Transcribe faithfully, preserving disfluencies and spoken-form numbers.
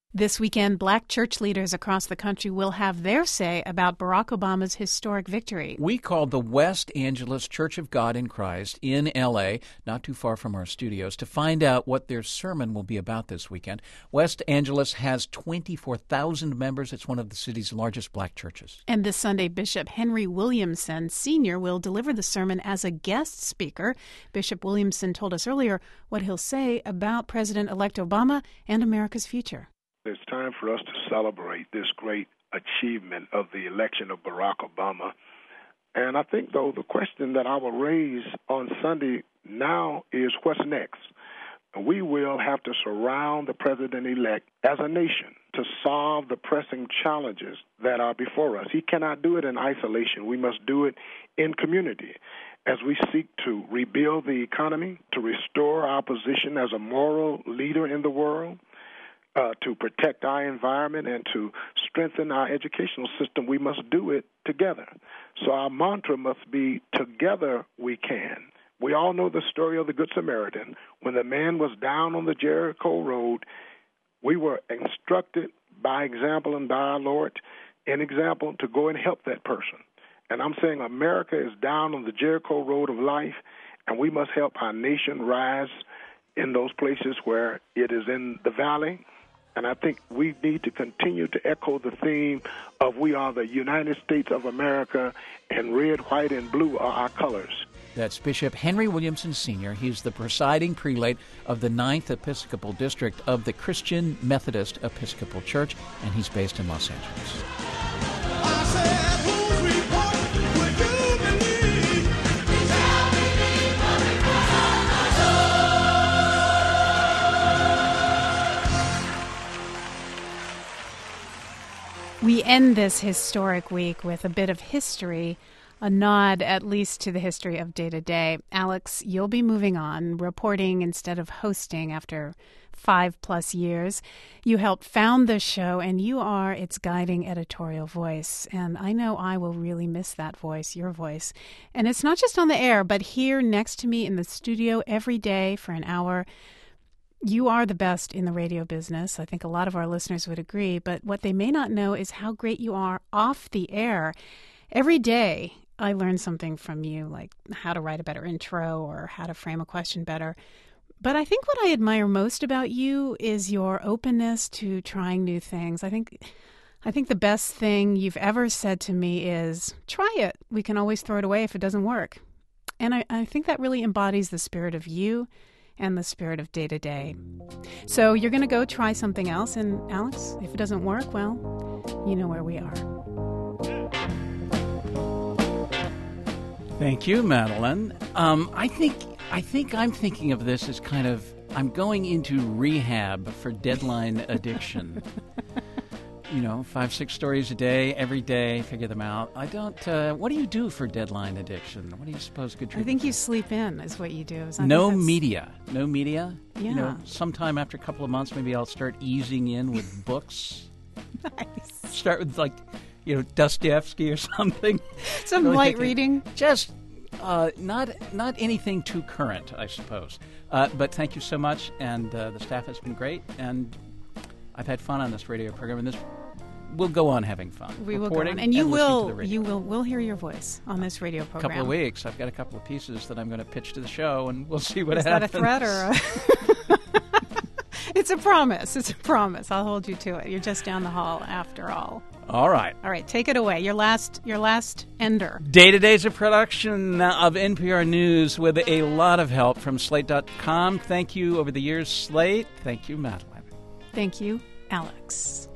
This weekend, black church leaders across the country will have their say about Barack Obama's historic victory. We called the West Angeles Church of God in Christ in L A, not too far from our studios, to find out what their sermon will be about this weekend. West Angeles has twenty-four thousand members. It's one of the city's largest black churches. And this Sunday, Bishop Henry Williamson Senior will deliver the sermon as a guest speaker. Bishop Williamson told us earlier what he'll say about President-elect Obama and America's future. It's time for us to celebrate this great achievement of the election of Barack Obama. And I think, though, the question that I will raise on Sunday now is what's next? We will have to surround the president-elect as a nation to solve the pressing challenges that are before us. He cannot do it in isolation. We must do it in community as we seek to rebuild the economy, to restore our position as a moral leader in the world, Uh, to protect our environment and to strengthen our educational system. We must do it together. So our mantra must be, together we can. We all know the story of the Good Samaritan. When the man was down on the Jericho road, we were instructed by example and by our Lord, an example, to go and help that person. And I'm saying America is down on the Jericho road of life, and we must help our nation rise in those places where it is in the valley. And I think we need to continue to echo the theme of we are the United States of America, and red, white, and blue are our colors. That's Bishop Henry Williamson Senior He's the presiding prelate of the ninth Episcopal District of the Christian Methodist Episcopal Church, and he's based in Los Angeles. I said, whose report would you believe? Tell me what report I saw. We end this historic week with a bit of history, a nod at least to the history of day-to-day. Alex, you'll be moving on, reporting instead of hosting after five-plus years. You helped found this show, and you are its guiding editorial voice. And I know I will really miss that voice, your voice. And it's not just on the air, but here next to me in the studio every day for an hour. You are the best in the radio business. I think a lot of our listeners would agree. But what they may not know is how great you are off the air. Every day I learn something from you, like how to write a better intro or how to frame a question better. But I think what I admire most about you is your openness to trying new things. I think I think the best thing you've ever said to me is, try it. We can always throw it away if it doesn't work. And I, I think that really embodies the spirit of you and the spirit of day-to-day. So you're going to go try something else, and Alex, if it doesn't work, well, you know where we are. Thank you, Madeline. Um, I think I think I'm thinking of this as kind of, I'm going into rehab for deadline addiction. You know, five, six stories a day, every day, figure them out. I don't, uh, what do you do for deadline addiction? What do you suppose good treatment I think you is? sleep in is what you do. Is I No think that's- media. No media. Yeah. You know, sometime after a couple of months, maybe I'll start easing in with books. Nice. Start with, like, you know, Dostoevsky or something. Some Really light thinking- reading. Just uh, not not anything too current, I suppose. Uh, but thank you so much, and uh, the staff has been great, and I've had fun on this radio program, and this we'll go on having fun. We will go reporting on. And you listening to will the radio. you will we'll hear your voice on this radio A program. couple of weeks. I've got a couple of pieces that I'm going to pitch to the show, and we'll see what Is happens. that a threat or a It's a promise. It's a promise. I'll hold you to it. You're just down the hall after all. All right. All right, take it away. Your last your last ender. Day-to-Day is a production of N P R News with a lot of help from Slate dot com. Thank you over the years, Slate. Thank you, Madeline. Thank you, Alex.